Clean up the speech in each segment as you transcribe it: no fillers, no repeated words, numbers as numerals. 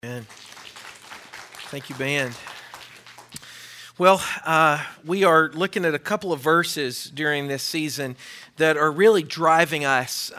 Amen. Thank you, band. Well, we are looking at a couple of verses during this season that are really driving us.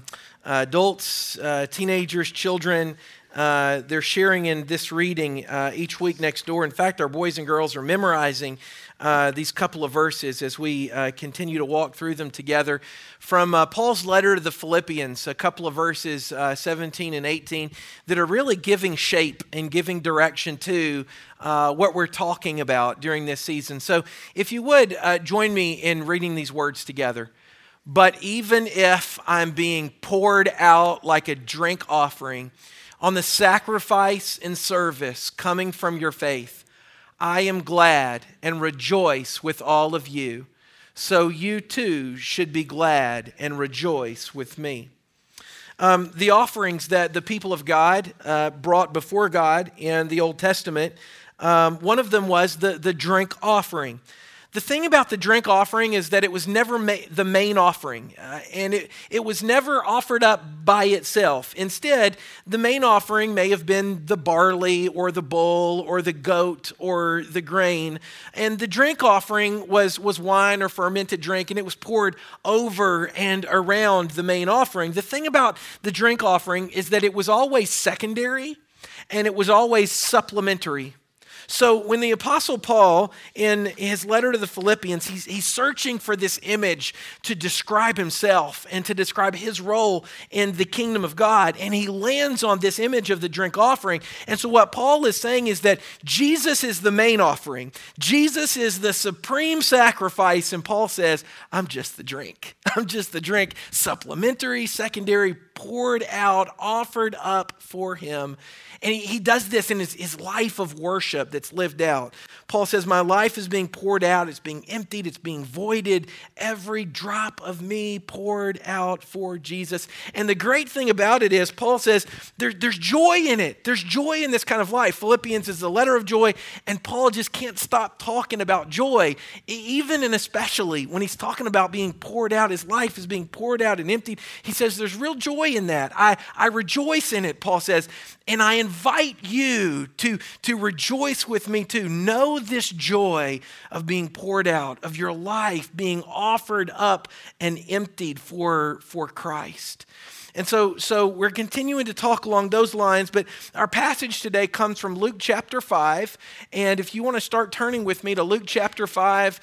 Adults, teenagers, children, they're sharing in this reading each week next door. In fact, our boys and girls are memorizing these couple of verses as we continue to walk through them together. From Paul's letter to the Philippians, a couple of verses, 17 and 18, that are really giving shape and giving direction to what we're talking about during this season. So if you would, join me in reading these words together. But even if I'm being poured out like a drink offering on the sacrifice and service coming from your faith, I am glad and rejoice with all of you. So you too should be glad and rejoice with me. The offerings that the people of God brought before God in the Old Testament, one of them was the drink offering. The thing about the drink offering is that it was never the main offering, and it was never offered up by itself. Instead, the main offering may have been the barley or the bull or the goat or the grain, and the drink offering was wine or fermented drink, and it was poured over and around the main offering. The thing about the drink offering is that it was always secondary, and it was always supplementary. So when the Apostle Paul, in his letter to the Philippians, he's searching for this image to describe himself and to describe his role in the kingdom of God, and he lands on this image of the drink offering. And so what Paul is saying is that Jesus is the main offering. Jesus is the supreme sacrifice, and Paul says, I'm just the drink. I'm just the drink, supplementary, secondary, poured out, offered up for him. And he does this in his life of worship that's lived out. Paul says, my life is being poured out, it's being emptied, it's being voided. Every drop of me poured out for Jesus. And the great thing about it is, Paul says, there's joy in it. There's joy in this kind of life. Philippians is a letter of joy, and Paul just can't stop talking about joy. Even and especially when he's talking about being poured out, his life is being poured out and emptied. He says, there's real joy in that. I rejoice in it, Paul says, and I invite you to rejoice with me too. Know this joy of being poured out, of your life being offered up and emptied for Christ. And so we're continuing to talk along those lines, but our passage today comes from Luke chapter 5. And if you want to start turning with me to Luke chapter 5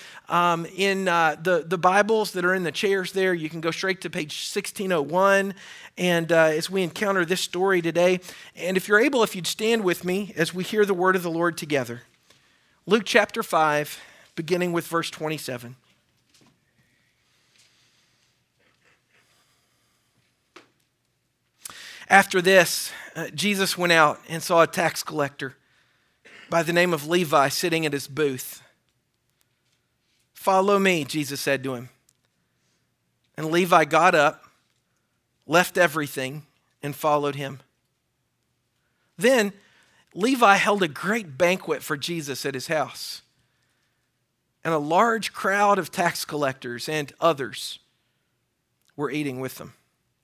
in the Bibles that are in the chairs there, you can go straight to page 1601. And as we encounter this story today, and if you're able, if you'd stand with me as we hear the word of the Lord together. Luke chapter 5, beginning with verse 27. After this, Jesus went out and saw a tax collector by the name of Levi sitting at his booth. Follow me, Jesus said to him. And Levi got up, left everything, and followed him. Then Levi held a great banquet for Jesus at his house, and a large crowd of tax collectors and others were eating with them.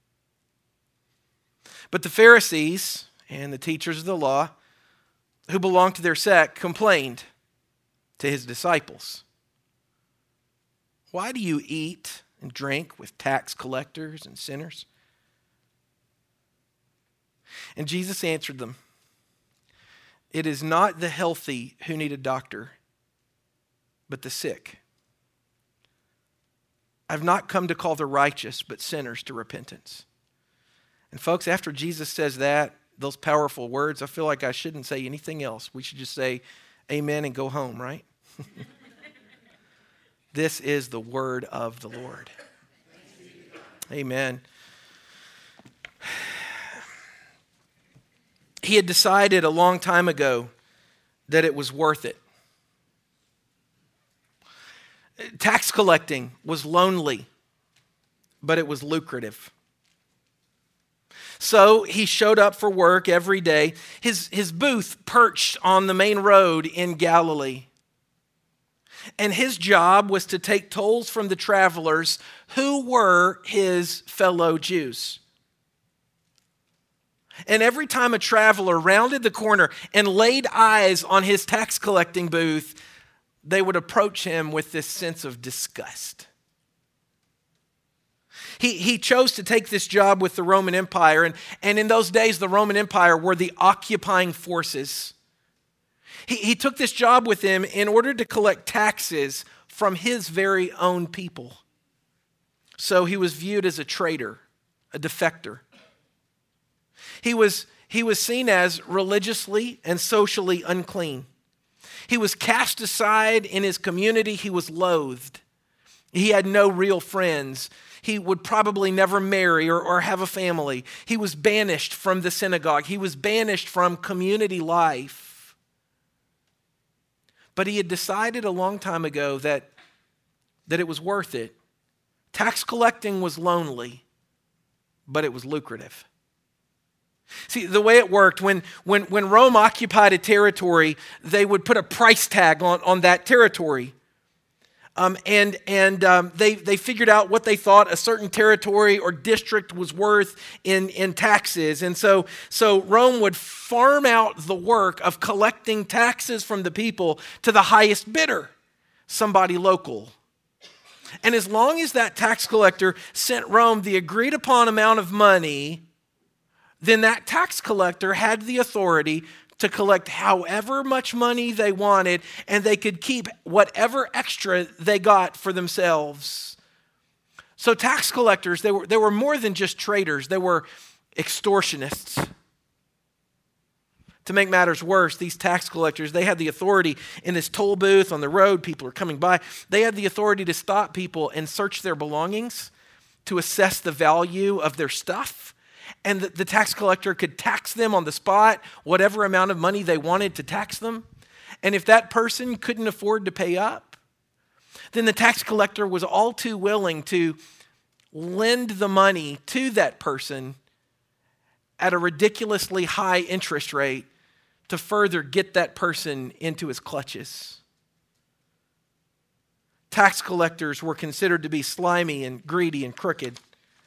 But the Pharisees and the teachers of the law who belonged to their sect complained to his disciples. Why do you eat and drink with tax collectors and sinners? And Jesus answered them, it is not the healthy who need a doctor, but the sick. I've not come to call the righteous, but sinners to repentance. And folks, after Jesus says that, those powerful words, I feel like I shouldn't say anything else. We should just say amen and go home, right? This is the word of the Lord. Amen. He had decided a long time ago that it was worth it. Tax collecting was lonely, but it was lucrative. So he showed up for work every day. His booth perched on the main road in Galilee. And his job was to take tolls from the travelers who were his fellow Jews. And every time a traveler rounded the corner and laid eyes on his tax collecting booth, they would approach him with this sense of disgust. He chose to take this job with the Roman Empire, and in those days, the Roman Empire were the occupying forces. He took this job with him in order to collect taxes from his very own people. So he was viewed as a traitor, a defector. He was seen as religiously and socially unclean. He was cast aside in his community. He was loathed. He had no real friends. He would probably never marry or have a family. He was banished from the synagogue. He was banished from community life. But he had decided a long time ago that it was worth it. Tax collecting was lonely, but it was lucrative. See, the way it worked, when Rome occupied a territory, they would put a price tag on that territory. They figured out what they thought a certain territory or district was worth in taxes. And so Rome would farm out the work of collecting taxes from the people to the highest bidder, somebody local. And as long as that tax collector sent Rome the agreed upon amount of money, then that tax collector had the authority to collect however much money they wanted, and they could keep whatever extra they got for themselves. So tax collectors, they were more than just traders. They were extortionists. To make matters worse, these tax collectors, they had the authority in this toll booth on the road. People are coming by. They had the authority to stop people and search their belongings to assess the value of their stuff. And the tax collector could tax them on the spot, whatever amount of money they wanted to tax them. And if that person couldn't afford to pay up, then the tax collector was all too willing to lend the money to that person at a ridiculously high interest rate to further get that person into his clutches. Tax collectors were considered to be slimy and greedy and crooked.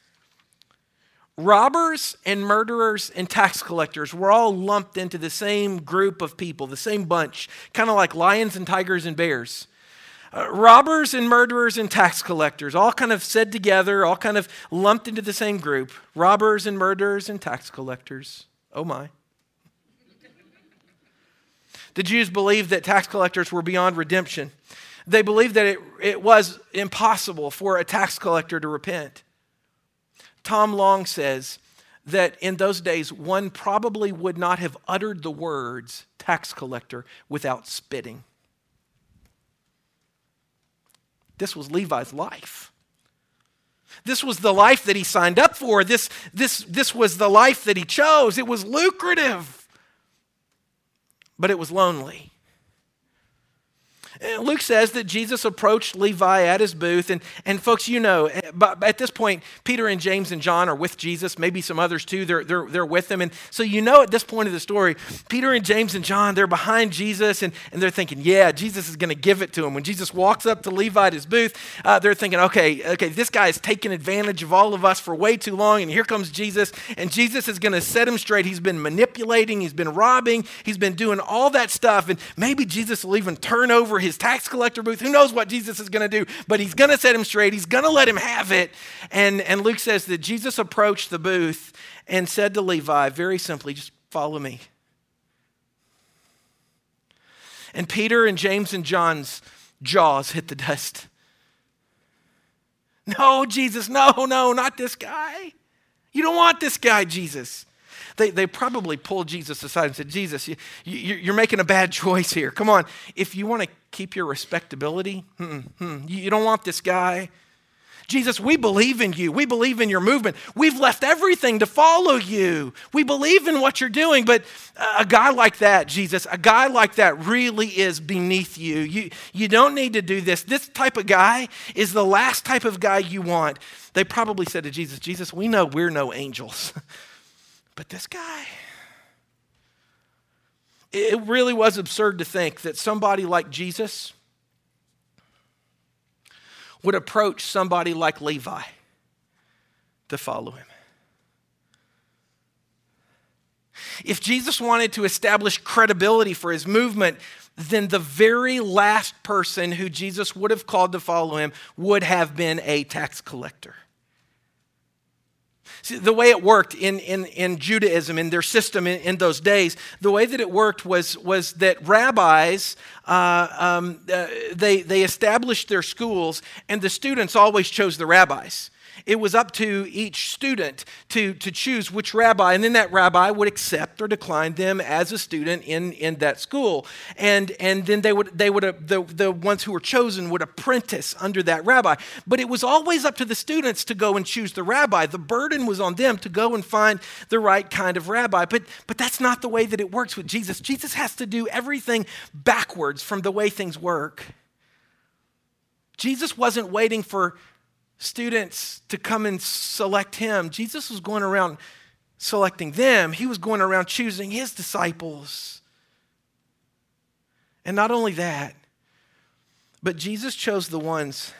Robbers and murderers and tax collectors were all lumped into the same group of people, the same bunch, kind of like lions and tigers and bears. Robbers and murderers and tax collectors, all kind of said together, all kind of lumped into the same group. Robbers and murderers and tax collectors. Oh my. The Jews believed that tax collectors were beyond redemption. They believed that it was impossible for a tax collector to repent. Tom Long says that in those days, one probably would not have uttered the words tax collector without spitting. This was Levi's life. This was the life that he signed up for. This was the life that he chose. It was lucrative, but it was lonely. Luke says that Jesus approached Levi at his booth, and folks, you know, but at this point, Peter and James and John are with Jesus, maybe some others too, they're with him, and so you know at this point of the story, Peter and James and John, they're behind Jesus, and they're thinking, yeah, Jesus is going to give it to him. When Jesus walks up to Levi at his booth, they're thinking, okay, this guy has taken advantage of all of us for way too long, and here comes Jesus, and Jesus is going to set him straight. He's been manipulating, he's been robbing, he's been doing all that stuff, and maybe Jesus will even turn over his tax collector booth. Who knows what Jesus is going to do, but he's going to set him straight. He's going to let him have it. And Luke says that Jesus approached the booth and said to Levi, very simply, just follow me. And Peter and James and John's jaws hit the dust. No, Jesus, no, not this guy. You don't want this guy, Jesus. They probably pulled Jesus aside and said, Jesus, you're making a bad choice here. Come on, if you want to keep your respectability, you don't want this guy. Jesus, we believe in you. We believe in your movement. We've left everything to follow you. We believe in what you're doing, but a guy like that, Jesus, a guy like that really is beneath you. You don't need to do this. This type of guy is the last type of guy you want. They probably said to Jesus, Jesus, we know we're no angels. But this guy, it really was absurd to think that somebody like Jesus would approach somebody like Levi to follow him. If Jesus wanted to establish credibility for his movement, then the very last person who Jesus would have called to follow him would have been a tax collector. See, the way it worked in Judaism, in their system in those days, the way that it worked was that rabbis, they established their schools, and the students always chose the rabbis. It was up to each student to choose which rabbi, and then that rabbi would accept or decline them as a student in that school. And then the ones who were chosen would apprentice under that rabbi. But it was always up to the students to go and choose the rabbi. The burden was on them to go and find the right kind of rabbi. But that's not the way that it works with Jesus. Jesus has to do everything backwards from the way things work. Jesus wasn't waiting for students to come and select him. Jesus was going around selecting them. He was going around choosing his disciples. And not only that, but Jesus chose the ones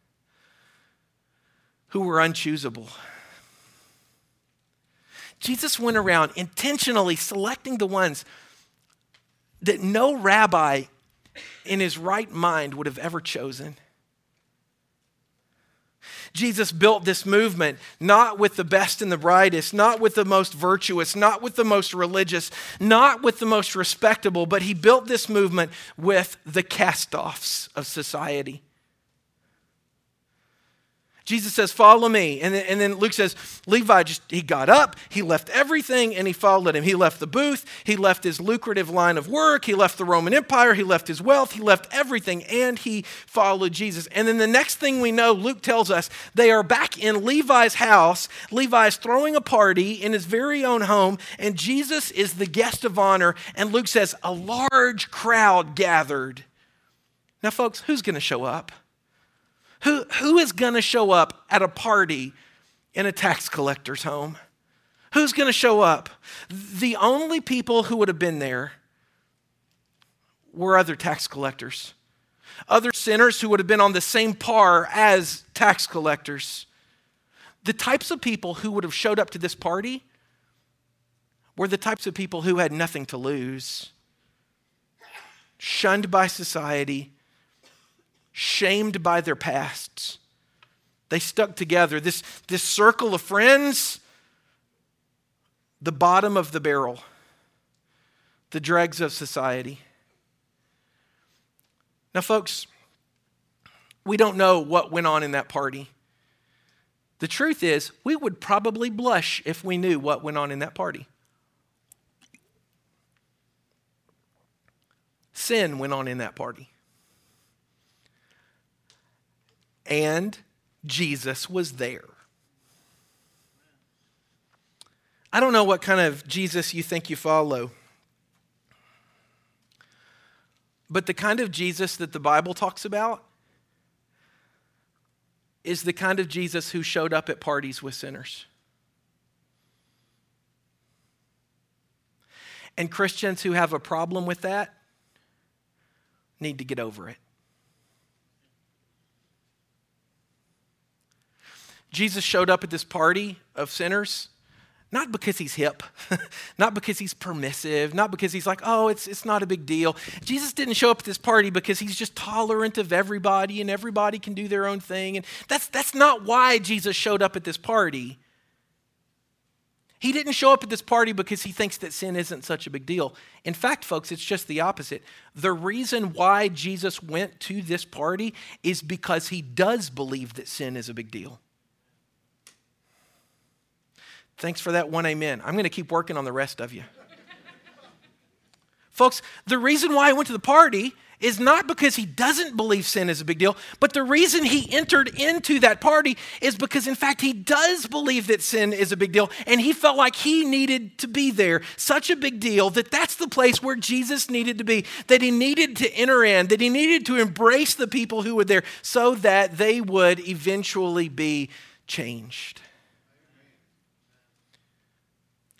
who were unchoosable. Jesus went around intentionally selecting the ones that no rabbi in his right mind would have ever chosen. Jesus built this movement not with the best and the brightest, not with the most virtuous, not with the most religious, not with the most respectable, but he built this movement with the cast-offs of society. Jesus says, follow me. And then Luke says, Levi he got up, he left everything, and he followed him. He left the booth, he left his lucrative line of work, he left the Roman Empire, he left his wealth, he left everything, and he followed Jesus. And then the next thing we know, Luke tells us, they are back in Levi's house. Levi's throwing a party in his very own home, and Jesus is the guest of honor. And Luke says, a large crowd gathered. Now, folks, who's going to show up? Who is going to show up at a party in a tax collector's home? Who's going to show up? The only people who would have been there were other tax collectors, other sinners who would have been on the same par as tax collectors. The types of people who would have showed up to this party were the types of people who had nothing to lose, shunned by society, shamed by their pasts. They stuck together. This circle of friends, the bottom of the barrel, the dregs of society. Now, folks, we don't know what went on in that party. The truth is, we would probably blush if we knew what went on in that party. Sin went on in that party. And Jesus was there. I don't know what kind of Jesus you think you follow, but the kind of Jesus that the Bible talks about is the kind of Jesus who showed up at parties with sinners. And Christians who have a problem with that need to get over it. Jesus showed up at this party of sinners, not because he's hip, not because he's permissive, not because he's like, oh, it's not a big deal. Jesus didn't show up at this party because he's just tolerant of everybody and everybody can do their own thing. And that's not why Jesus showed up at this party. He didn't show up at this party because he thinks that sin isn't such a big deal. In fact, folks, it's just the opposite. The reason why Jesus went to this party is because he does believe that sin is a big deal. Thanks for that one amen. I'm going to keep working on the rest of you. Folks, the reason why he went to the party is not because he doesn't believe sin is a big deal, but the reason he entered into that party is because, in fact, he does believe that sin is a big deal, and he felt like he needed to be there. Such a big deal that that's the place where Jesus needed to be, that he needed to enter in, that he needed to embrace the people who were there so that they would eventually be changed.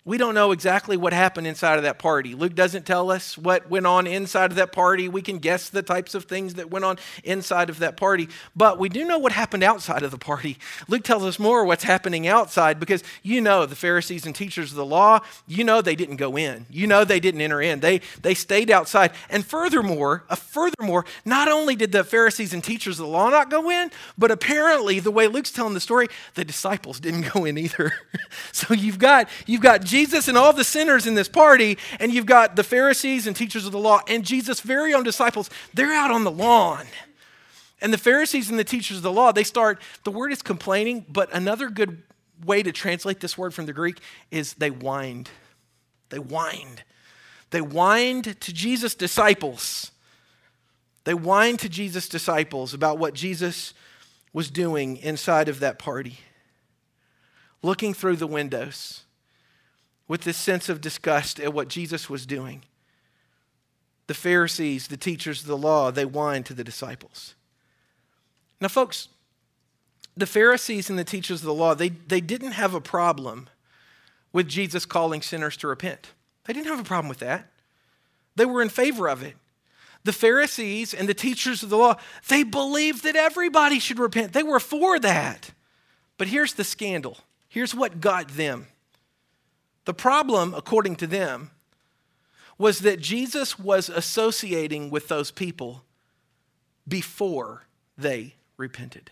We don't know exactly what happened inside of that party. Luke doesn't tell us what went on inside of that party. We can guess the types of things that went on inside of that party. But we do know what happened outside of the party. Luke tells us more what's happening outside because the Pharisees and teachers of the law, they didn't go in. They didn't enter in. They stayed outside. And furthermore, not only did the Pharisees and teachers of the law not go in, but apparently the way Luke's telling the story, the disciples didn't go in either. So you've got Jesus and all the sinners in this party, and you've got the Pharisees and teachers of the law and Jesus' very own disciples. They're out on the lawn. And the Pharisees and the teachers of the law, the word is complaining, but another good way to translate this word from the Greek is they whined. They whined. They whined to Jesus' disciples. They whined to Jesus' disciples about what Jesus was doing inside of that party. Looking through the windows with this sense of disgust at what Jesus was doing. The Pharisees, the teachers of the law, they whined to the disciples. Now, folks, the Pharisees and the teachers of the law, they didn't have a problem with Jesus calling sinners to repent. They didn't have a problem with that. They were in favor of it. The Pharisees and the teachers of the law, they believed that everybody should repent. They were for that. But here's the scandal. Here's what got them. The problem, according to them, was that Jesus was associating with those people before they repented.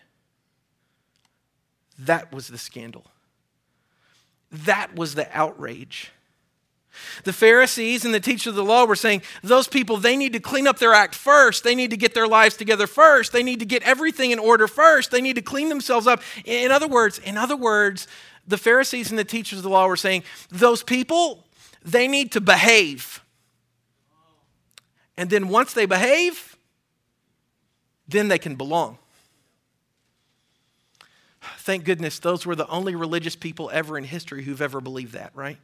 That was the scandal. That was the outrage. The Pharisees and the teachers of the law were saying, those people, they need to clean up their act first. They need to get their lives together first. They need to get everything in order first. They need to clean themselves up. In other words, the Pharisees and the teachers of the law were saying, those people, they need to behave. And then once they behave, then they can belong. Thank goodness those were the only religious people ever in history who've ever believed that, right?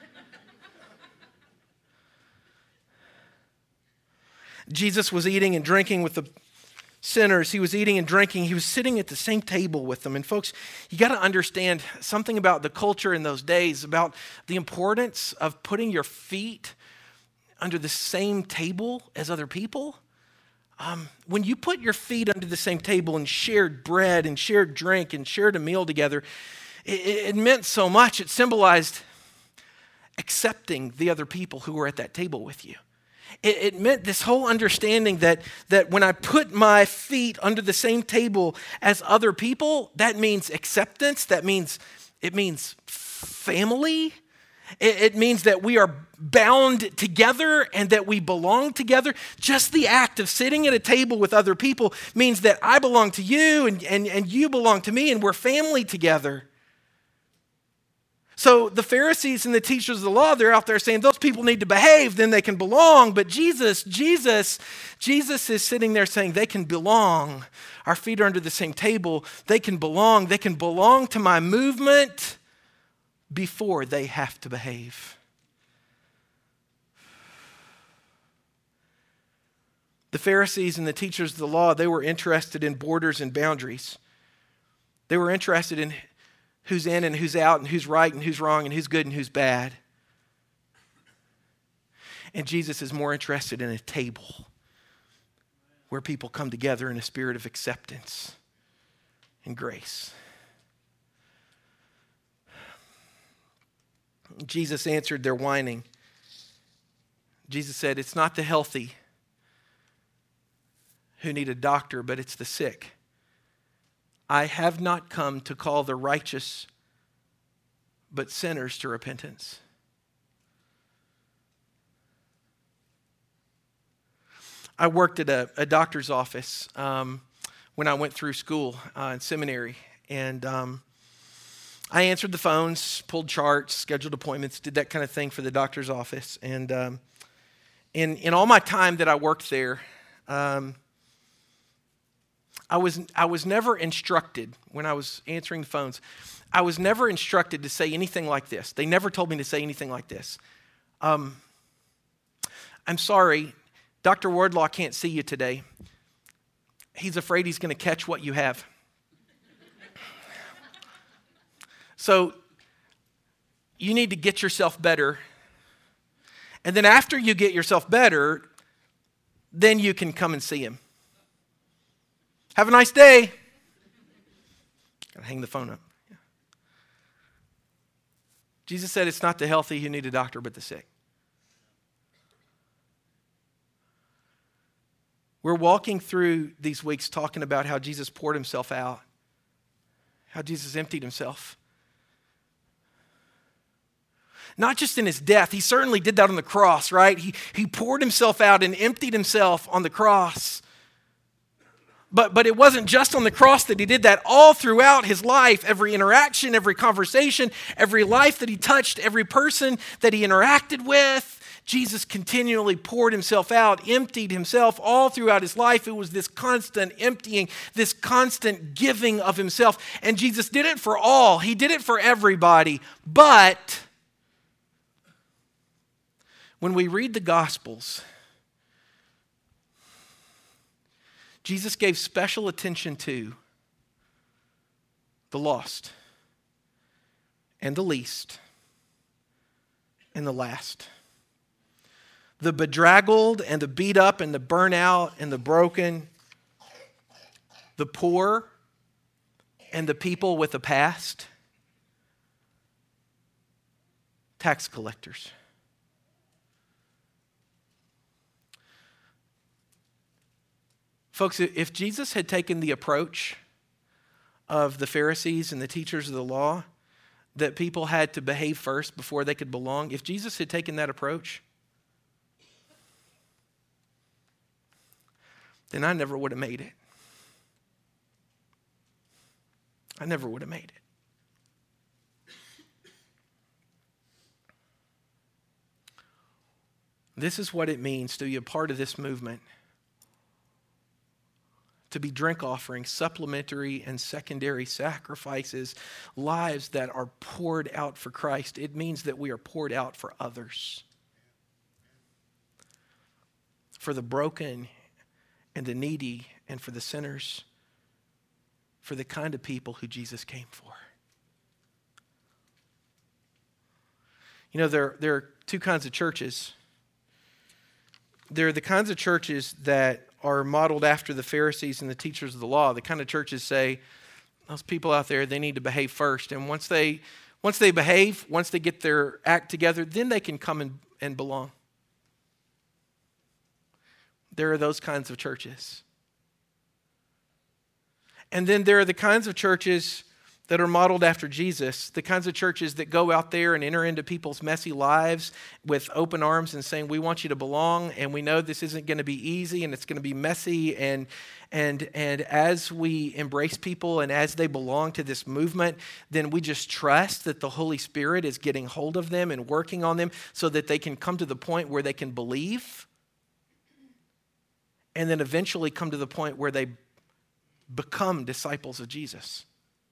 Jesus was eating and drinking with the sinners. He was eating and drinking. He was sitting at the same table with them. And folks, you got to understand something about the culture in those days, about the importance of putting your feet under the same table as other people. When you put your feet under the same table and shared bread and shared drink and shared a meal together, it meant so much. It symbolized accepting the other people who were at that table with you. It meant this whole understanding that when I put my feet under the same table as other people, that means acceptance. It means family. It means that we are bound together and that we belong together. Just the act of sitting at a table with other people means that I belong to you and you belong to me and we're family together. So the Pharisees and the teachers of the law, they're out there saying those people need to behave, then they can belong. But Jesus is sitting there saying they can belong. Our feet are under the same table. They can belong. They can belong to my movement before they have to behave. The Pharisees and the teachers of the law, they were interested in borders and boundaries. They were interested in who's in and who's out and who's right and who's wrong and who's good and who's bad. And Jesus is more interested in a table where people come together in a spirit of acceptance and grace. Jesus answered their whining. Jesus said, it's not the healthy who need a doctor, but it's the sick. I have not come to call the righteous, but sinners to repentance. I worked at a doctor's office when I went through school in seminary, and I answered the phones, pulled charts, scheduled appointments, did that kind of thing for the doctor's office. And in all my time that I worked there, I was never instructed when I was answering the phones. I was never instructed to say anything like this. They never told me to say anything like this. I'm sorry, Dr. Wardlaw can't see you today. He's afraid he's going to catch what you have. So you need to get yourself better. And then after you get yourself better, then you can come and see him. Have a nice day. Gotta hang the phone up. Yeah. Jesus said it's not the healthy who need a doctor, but the sick. We're walking through these weeks talking about how Jesus poured himself out, how Jesus emptied himself. Not just in his death. He certainly did that on the cross, right? He poured himself out and emptied himself on the cross. But it wasn't just on the cross that he did that. All throughout his life, every interaction, every conversation, every life that he touched, every person that he interacted with, Jesus continually poured himself out, emptied himself all throughout his life. It was this constant emptying, this constant giving of himself. And Jesus did it for all. He did it for everybody. But when we read the Gospels, Jesus gave special attention to the lost and the least and the last. The bedraggled and the beat up and the burnout and the broken. The poor and the people with a past. Tax collectors. Folks, if Jesus had taken the approach of the Pharisees and the teachers of the law, that people had to behave first before they could belong, if Jesus had taken that approach, then I never would have made it. I never would have made it. This is what it means to be a part of this movement. To be drink offerings, supplementary and secondary sacrifices, lives that are poured out for Christ. It means that we are poured out for others. For the broken and the needy and for the sinners. For the kind of people who Jesus came for. You know, there are two kinds of churches. There are the kinds of churches that are modeled after the Pharisees and the teachers of the law. The kind of churches say, those people out there, they need to behave first. And once they behave, once they get their act together, then they can come and belong. There are those kinds of churches. And then there are the kinds of churches that are modeled after Jesus, the kinds of churches that go out there and enter into people's messy lives with open arms and saying, we want you to belong, and we know this isn't going to be easy and it's going to be messy. And as we embrace people and as they belong to this movement, then we just trust that the Holy Spirit is getting hold of them and working on them so that they can come to the point where they can believe and then eventually come to the point where they become disciples of Jesus.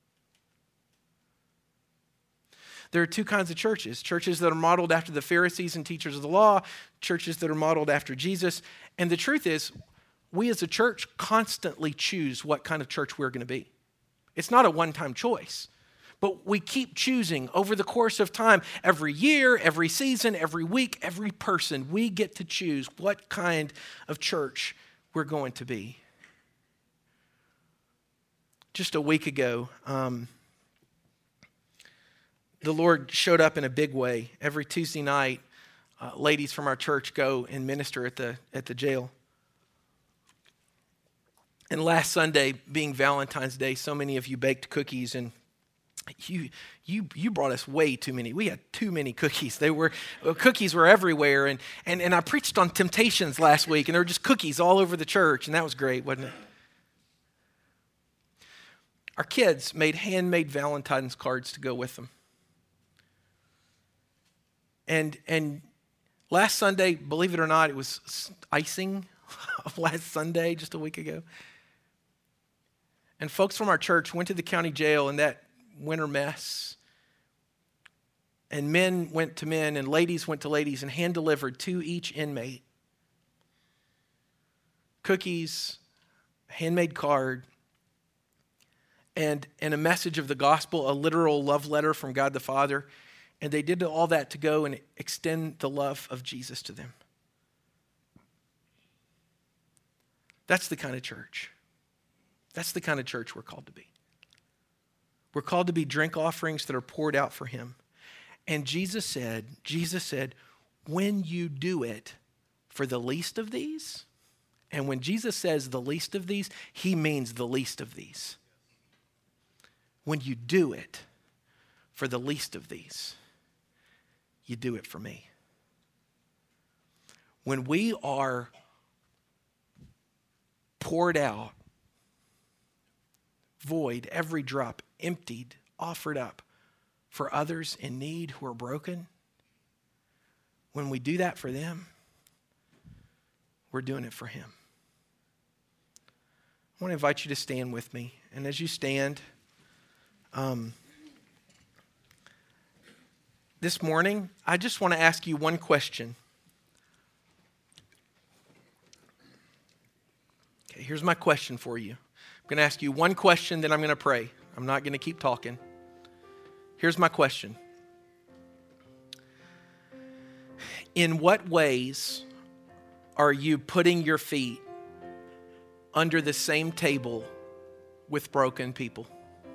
There are two kinds of churches. Churches that are modeled after the Pharisees and teachers of the law, churches that are modeled after Jesus. And the truth is, we as a church constantly choose what kind of church we're going to be. It's not a one-time choice, but we keep choosing over the course of time. Every year, every season, every week, every person, we get to choose what kind of church we're going to be. Just a week ago, the Lord showed up in a big way. Every Tuesday night, ladies from our church go and minister at the jail. And last Sunday, being Valentine's Day, so many of you baked cookies, and you brought us way too many. We had too many cookies. Cookies were everywhere, and I preached on temptations last week, and there were just cookies all over the church, and that was great, wasn't it? Our kids made handmade Valentine's cards to go with them. And last Sunday, believe it or not, it was icing of last Sunday, just a week ago. And folks from our church went to the county jail in that winter mess. And men went to men and ladies went to ladies and hand-delivered to each inmate cookies, handmade card, and a message of the gospel, a literal love letter from God the Father. And they did all that to go and extend the love of Jesus to them. That's the kind of church. That's the kind of church we're called to be. We're called to be drink offerings that are poured out for him. And Jesus said, when you do it for the least of these, and when Jesus says the least of these, he means the least of these. When you do it for the least of these, you do it for me. When we are poured out, void, every drop, emptied, offered up for others in need who are broken, when we do that for them, we're doing it for him. I want to invite you to stand with me. And as you stand, this morning, I just want to ask you one question. Okay, here's my question for you. I'm going to ask you one question, then I'm going to pray. I'm not going to keep talking. Here's my question. In what ways are you putting your feet under the same table with broken people?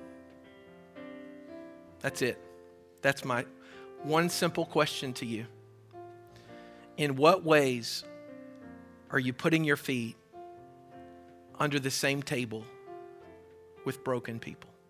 That's it. That's my one simple question to you. In what ways are you putting your feet under the same table with broken people?